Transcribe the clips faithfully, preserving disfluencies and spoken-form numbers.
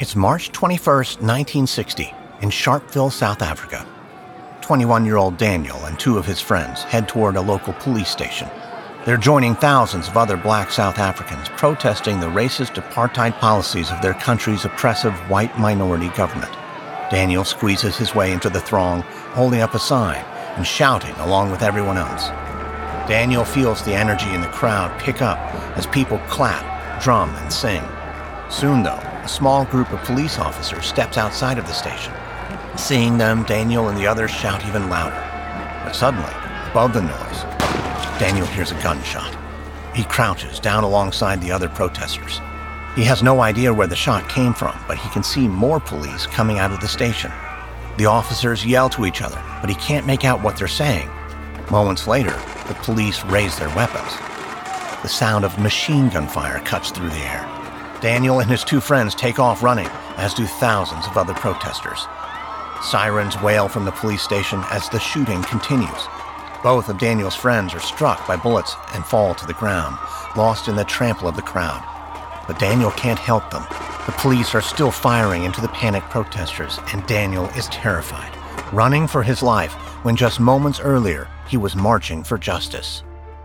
It's March twenty-first, nineteen sixty, in Sharpeville, South Africa. twenty-one-year-old Daniel and two of his friends head toward a local police station. They're joining thousands of other black South Africans protesting the racist apartheid policies of their country's oppressive white minority government. Daniel squeezes his way into the throng, holding up a sign and shouting along with everyone else. Daniel feels the energy in the crowd pick up as people clap, drum, and sing. Soon, though, a small group of police officers steps outside of the station. Seeing them, Daniel and the others shout even louder. But suddenly, above the noise, Daniel hears a gunshot. He crouches down alongside the other protesters. He has no idea where the shot came from, but he can see more police coming out of the station. The officers yell to each other, but he can't make out what they're saying. Moments later, the police raise their weapons. The sound of machine gun fire cuts through the air. Daniel and his two friends take off running, as do thousands of other protesters. Sirens wail from the police station as the shooting continues. Both of Daniel's friends are struck by bullets and fall to the ground, lost in the trample of the crowd. But Daniel can't help them. The police are still firing into the panicked protesters, and Daniel is terrified, running for his life when just moments earlier he was marching for justice.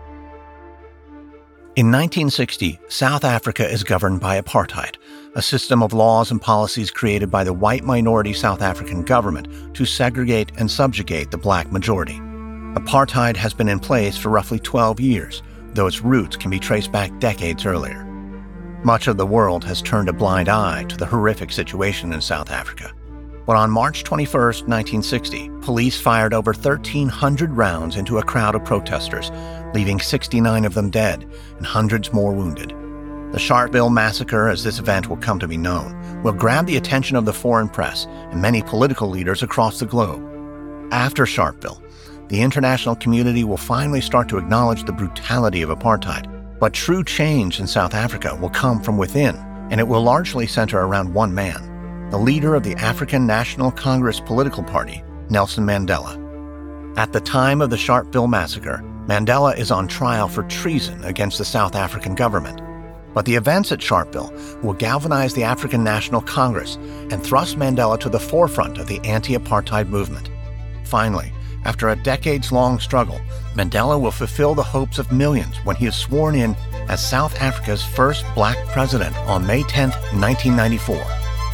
In nineteen sixty, South Africa is governed by apartheid, a system of laws and policies created by the white minority South African government to segregate and subjugate the black majority. Apartheid has been in place for roughly twelve years, though its roots can be traced back decades earlier. Much of the world has turned a blind eye to the horrific situation in South Africa. But on March twenty-first, nineteen sixty, police fired over thirteen hundred rounds into a crowd of protesters, leaving sixty-nine of them dead and hundreds more wounded. The Sharpeville Massacre, as this event will come to be known, will grab the attention of the foreign press and many political leaders across the globe. After Sharpeville, the international community will finally start to acknowledge the brutality of apartheid, but true change in South Africa will come from within, and it will largely center around one man, the leader of the African National Congress political party, Nelson Mandela. At the time of the Sharpeville Massacre, Mandela is on trial for treason against the South African government. But the events at Sharpeville will galvanize the African National Congress and thrust Mandela to the forefront of the anti-apartheid movement. Finally, after a decades-long struggle, Mandela will fulfill the hopes of millions when he is sworn in as South Africa's first black president on May tenth, nineteen ninety-four.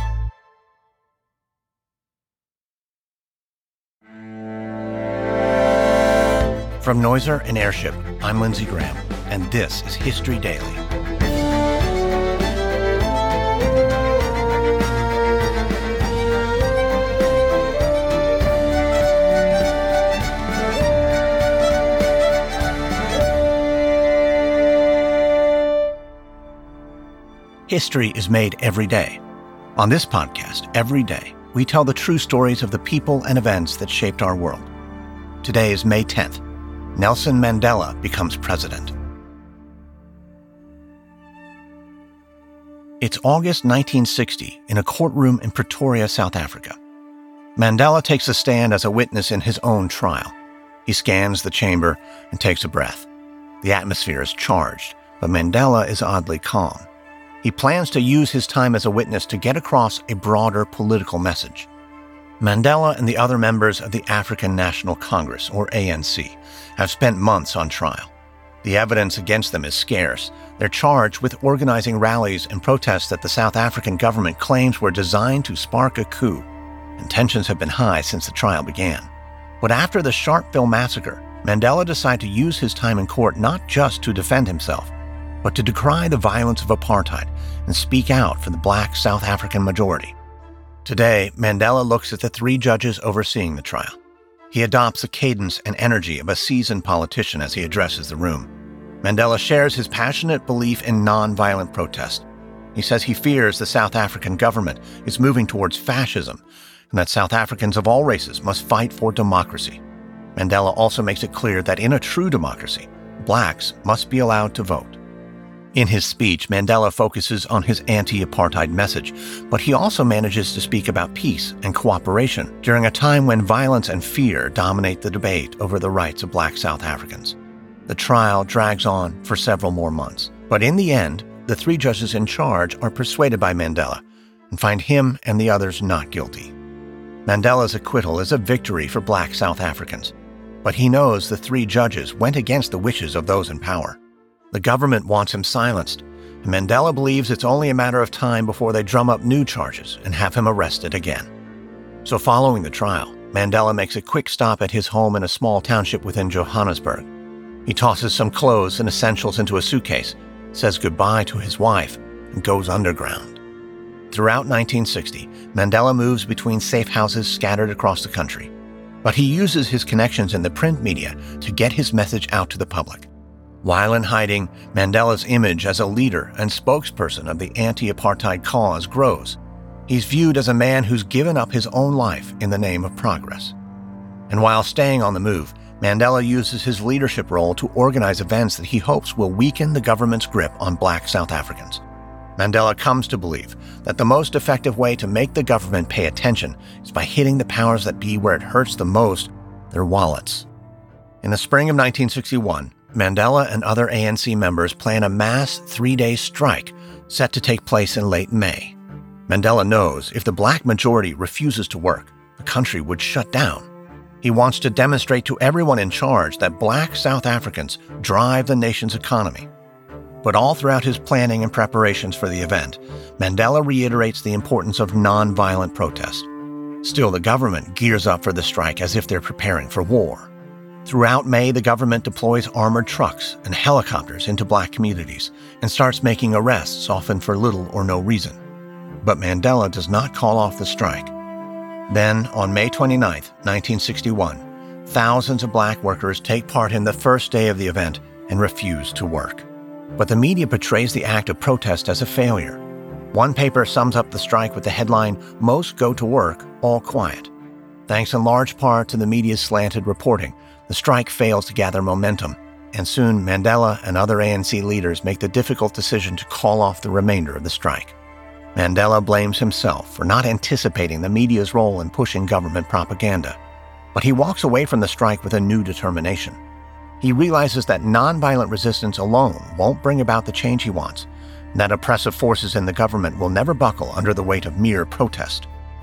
From Noiser and Airship, I'm Lindsey Graham, and this is History Daily. History is made every day. On this podcast, every day, we tell the true stories of the people and events that shaped our world. Today is May tenth. Nelson Mandela becomes president. It's August nineteen sixty in a courtroom in Pretoria, South Africa. Mandela takes a stand as a witness in his own trial. He scans the chamber and takes a breath. The atmosphere is charged, but Mandela is oddly calm. He plans to use his time as a witness to get across a broader political message. Mandela and the other members of the African National Congress, or A N C, have spent months on trial. The evidence against them is scarce. They're charged with organizing rallies and protests that the South African government claims were designed to spark a coup, and tensions have been high since the trial began. But after the Sharpeville Massacre, Mandela decided to use his time in court not just to defend himself, but to decry the violence of apartheid and speak out for the black South African majority. Today, Mandela looks at the three judges overseeing the trial. He adopts the cadence and energy of a seasoned politician as he addresses the room. Mandela shares his passionate belief in nonviolent protest. He says he fears the South African government is moving towards fascism and that South Africans of all races must fight for democracy. Mandela also makes it clear that in a true democracy, blacks must be allowed to vote. In his speech, Mandela focuses on his anti-apartheid message, but he also manages to speak about peace and cooperation during a time when violence and fear dominate the debate over the rights of black South Africans. The trial drags on for several more months, but in the end, the three judges in charge are persuaded by Mandela, and find him and the others not guilty. Mandela's acquittal is a victory for Black South Africans, but he knows the three judges went against the wishes of those in power. The government wants him silenced, and Mandela believes it's only a matter of time before they drum up new charges and have him arrested again. So following the trial, Mandela makes a quick stop at his home in a small township within Johannesburg. He tosses some clothes and essentials into a suitcase, says goodbye to his wife, and goes underground. Throughout nineteen sixty, Mandela moves between safe houses scattered across the country, but he uses his connections in the print media to get his message out to the public. While in hiding, Mandela's image as a leader and spokesperson of the anti-apartheid cause grows. He's viewed as a man who's given up his own life in the name of progress. And while staying on the move, Mandela uses his leadership role to organize events that he hopes will weaken the government's grip on Black South Africans. Mandela comes to believe that the most effective way to make the government pay attention is by hitting the powers that be where it hurts the most, their wallets. In the spring of nineteen sixty-one, Mandela and other A N C members plan a mass three-day strike set to take place in late May. Mandela knows if the black majority refuses to work, the country would shut down. He wants to demonstrate to everyone in charge that Black South Africans drive the nation's economy. But all throughout his planning and preparations for the event, Mandela reiterates the importance of nonviolent protest. Still, the government gears up for the strike as if they're preparing for war. Throughout May, the government deploys armored trucks and helicopters into black communities and starts making arrests, often for little or no reason. But Mandela does not call off the strike. Then, on May twenty-ninth, nineteen sixty-one, thousands of black workers take part in the first day of the event and refuse to work. But the media portrays the act of protest as a failure. One paper sums up the strike with the headline, "Most go to work, all quiet." Thanks in large part to the media's slanted reporting, the strike fails to gather momentum, and soon Mandela and other A N C leaders make the difficult decision to call off the remainder of the strike. Mandela blames himself for not anticipating the media's role in pushing government propaganda, but he walks away from the strike with a new determination. He realizes that nonviolent resistance alone won't bring about the change he wants, and that oppressive forces in the government will never buckle under the weight of mere protest.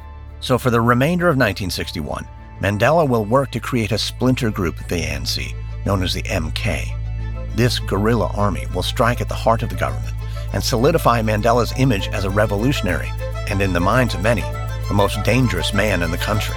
So for the remainder of nineteen sixty-one, Mandela will work to create a splinter group at the A N C, known as the M K. This guerrilla army will strike at the heart of the government and solidify Mandela's image as a revolutionary, and in the minds of many, the most dangerous man in the country.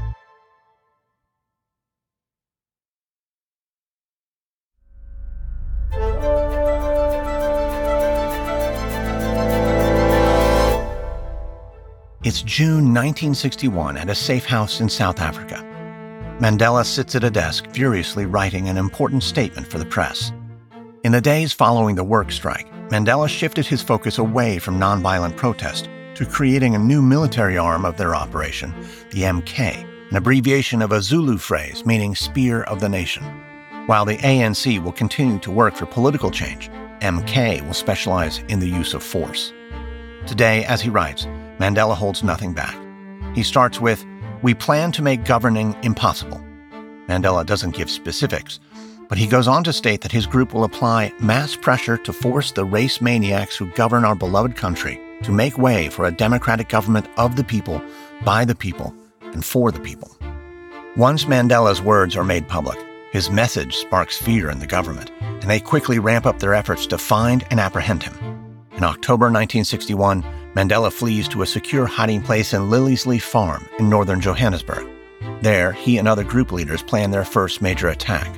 It's June nineteen sixty-one at a safe house in South Africa. Mandela sits at a desk furiously writing an important statement for the press. In the days following the work strike, Mandela shifted his focus away from nonviolent protest to creating a new military arm of their operation, the M K, an abbreviation of a Zulu phrase meaning Spear of the Nation. While the A N C will continue to work for political change, M K will specialize in the use of force. Today, as he writes, Mandela holds nothing back. He starts with, "We plan to make governing impossible." Mandela doesn't give specifics, but he goes on to state that his group will apply mass pressure to force the race maniacs who govern our beloved country to make way for a democratic government of the people, by the people, and for the people. Once Mandela's words are made public, his message sparks fear in the government, and they quickly ramp up their efforts to find and apprehend him. In October nineteen sixty-one, Mandela flees to a secure hiding place in Liliesleaf Farm in northern Johannesburg. There, he and other group leaders plan their first major attack.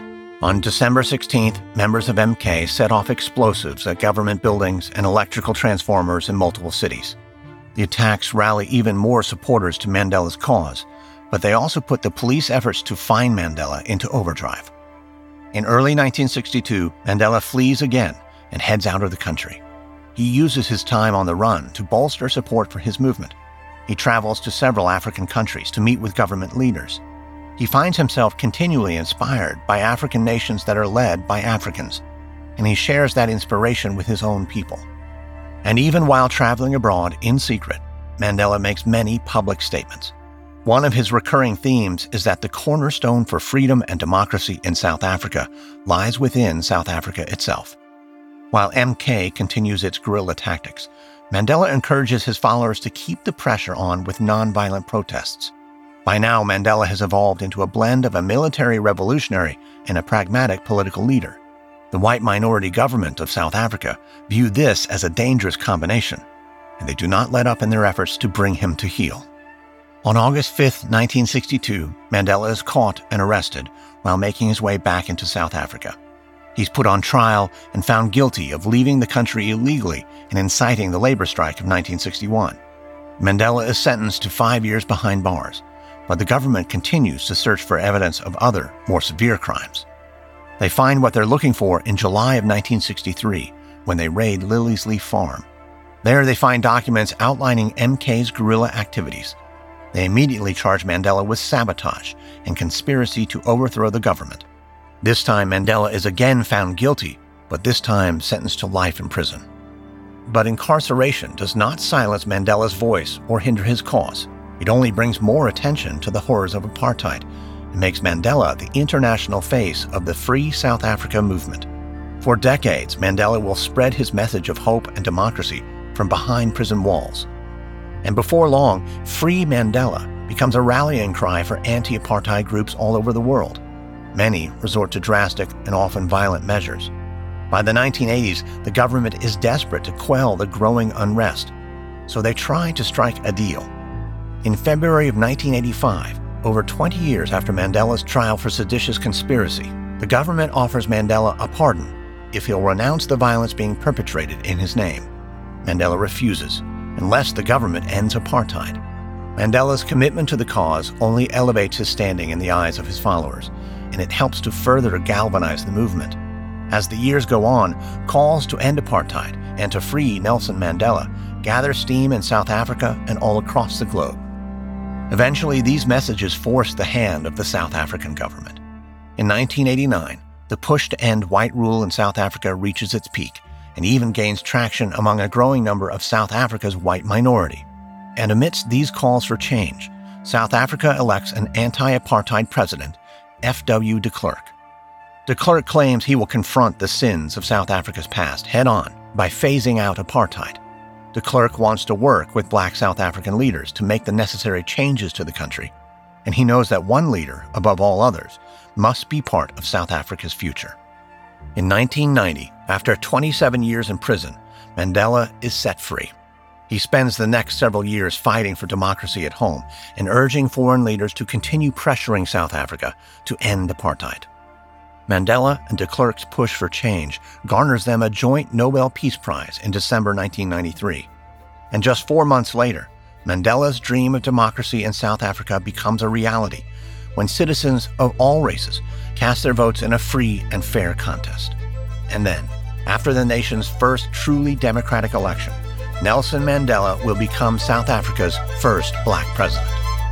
On December sixteenth, members of M K set off explosives at government buildings and electrical transformers in multiple cities. The attacks rally even more supporters to Mandela's cause, but they also put the police efforts to find Mandela into overdrive. In early nineteen sixty-two, Mandela flees again and heads out of the country. He uses his time on the run to bolster support for his movement. He travels to several African countries to meet with government leaders. He finds himself continually inspired by African nations that are led by Africans, and he shares that inspiration with his own people. And even while traveling abroad in secret, Mandela makes many public statements. One of his recurring themes is that the cornerstone for freedom and democracy in South Africa lies within South Africa itself. While M K continues its guerrilla tactics, Mandela encourages his followers to keep the pressure on with nonviolent protests. By now, Mandela has evolved into a blend of a military revolutionary and a pragmatic political leader. The white minority government of South Africa view this as a dangerous combination, and they do not let up in their efforts to bring him to heel. On August fifth, nineteen sixty-two, Mandela is caught and arrested while making his way back into South Africa. He's put on trial and found guilty of leaving the country illegally and inciting the labor strike of nineteen sixty-one. Mandela is sentenced to five years behind bars, but the government continues to search for evidence of other, more severe crimes. They find what they're looking for in July of nineteen sixty-three, when they raid Lily's Leaf Farm. There they find documents outlining M K's guerrilla activities. They immediately charge Mandela with sabotage and conspiracy to overthrow the government. This time, Mandela is again found guilty, but this time sentenced to life in prison. But incarceration does not silence Mandela's voice or hinder his cause. It only brings more attention to the horrors of apartheid and makes Mandela the international face of the Free South Africa movement. For decades, Mandela will spread his message of hope and democracy from behind prison walls. And before long, Free Mandela becomes a rallying cry for anti-apartheid groups all over the world. Many resort to drastic and often violent measures. By the nineteen eighties, the government is desperate to quell the growing unrest, so they try to strike a deal. In February of nineteen eighty-five, over twenty years after Mandela's trial for seditious conspiracy, the government offers Mandela a pardon if he'll renounce the violence being perpetrated in his name. Mandela refuses, unless the government ends apartheid. Mandela's commitment to the cause only elevates his standing in the eyes of his followers, and it helps to further galvanize the movement. As the years go on, calls to end apartheid and to free Nelson Mandela gather steam in South Africa and all across the globe. Eventually, these messages force the hand of the South African government. In nineteen eighty-nine, the push to end white rule in South Africa reaches its peak and even gains traction among a growing number of South Africa's white minority. And amidst these calls for change, South Africa elects an anti-apartheid president, F W de Klerk. De Klerk claims he will confront the sins of South Africa's past head-on by phasing out apartheid. De Klerk wants to work with black South African leaders to make the necessary changes to the country, and he knows that one leader, above all others, must be part of South Africa's future. In nineteen ninety, after twenty-seven years in prison, Mandela is set free. He spends the next several years fighting for democracy at home and urging foreign leaders to continue pressuring South Africa to end apartheid. Mandela and de Klerk's push for change garners them a joint Nobel Peace Prize in December nineteen ninety-three. And just four months later, Mandela's dream of democracy in South Africa becomes a reality when citizens of all races cast their votes in a free and fair contest. And then, after the nation's first truly democratic election, Nelson Mandela will become South Africa's first black president.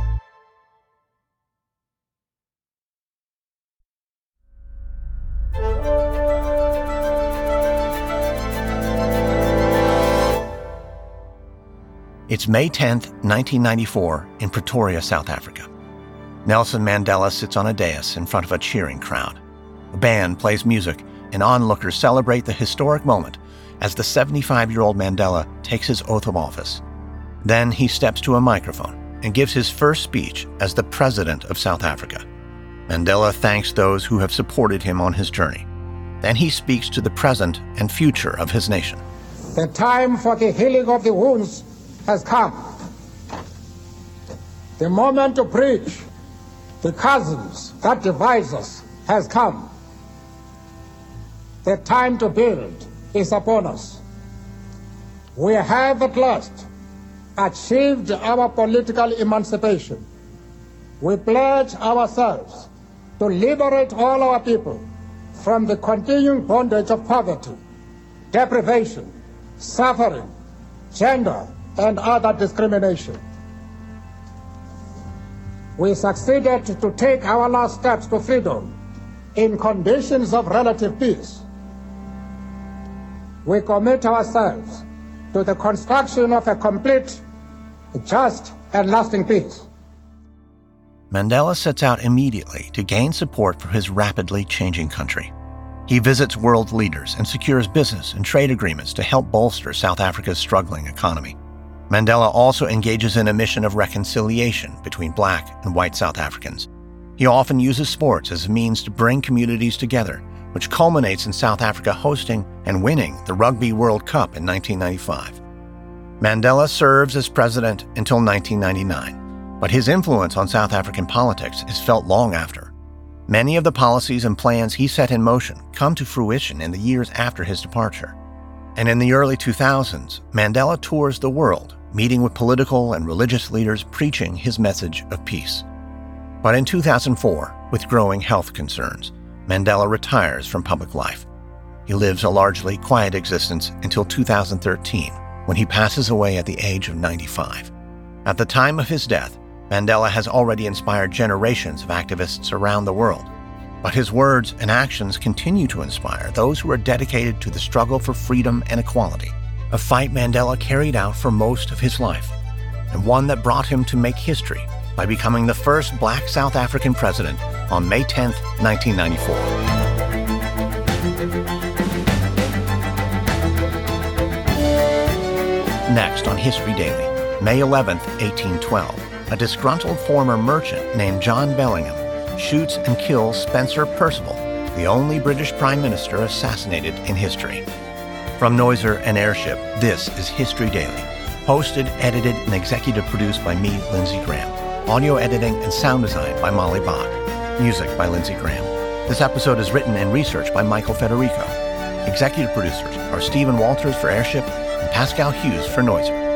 It's May tenth, nineteen ninety-four, in Pretoria, South Africa. Nelson Mandela sits on a dais in front of a cheering crowd. A band plays music, and onlookers celebrate the historic moment as the seventy-five-year-old Mandela takes his oath of office. Then he steps to a microphone and gives his first speech as the President of South Africa. Mandela thanks those who have supported him on his journey. Then he speaks to the present and future of his nation. The time for the healing of the wounds has come. The moment to bridge the chasms that divide us has come. The time to build is upon us. We have at last achieved our political emancipation. We pledge ourselves to liberate all our people from the continuing bondage of poverty, deprivation, suffering, gender, and other discrimination. We succeeded to take our last steps to freedom in conditions of relative peace. We commit ourselves to the construction of a complete, just, and lasting peace. Mandela sets out immediately to gain support for his rapidly changing country. He visits world leaders and secures business and trade agreements to help bolster South Africa's struggling economy. Mandela also engages in a mission of reconciliation between Black and white South Africans. He often uses sports as a means to bring communities together, which culminates in South Africa hosting and winning the Rugby World Cup in nineteen ninety-five. Mandela serves as president until nineteen ninety-nine, but his influence on South African politics is felt long after. Many of the policies and plans he set in motion come to fruition in the years after his departure. And in the early two thousands, Mandela tours the world, meeting with political and religious leaders preaching his message of peace. But in two thousand four, with growing health concerns, Mandela retires from public life. He lives a largely quiet existence until two thousand thirteen, when he passes away at the age of ninety-five. At the time of his death, Mandela has already inspired generations of activists around the world, but his words and actions continue to inspire those who are dedicated to the struggle for freedom and equality, a fight Mandela carried out for most of his life, and one that brought him to make history by becoming the first Black South African president on May tenth, nineteen ninety-four. Next on History Daily, May eleventh, eighteen twelve. A disgruntled former merchant named John Bellingham shoots and kills Spencer Perceval, the only British Prime Minister assassinated in history. From Noiser and Airship, this is History Daily. Hosted, edited, and executive produced by me, Lindsey Graham. Audio editing and sound design by Molly Bach. Music by Lindsey Graham. This episode is written and researched by Michael Federico. Executive producers are Stephen Walters for Airship and Pascal Hughes for Noiser.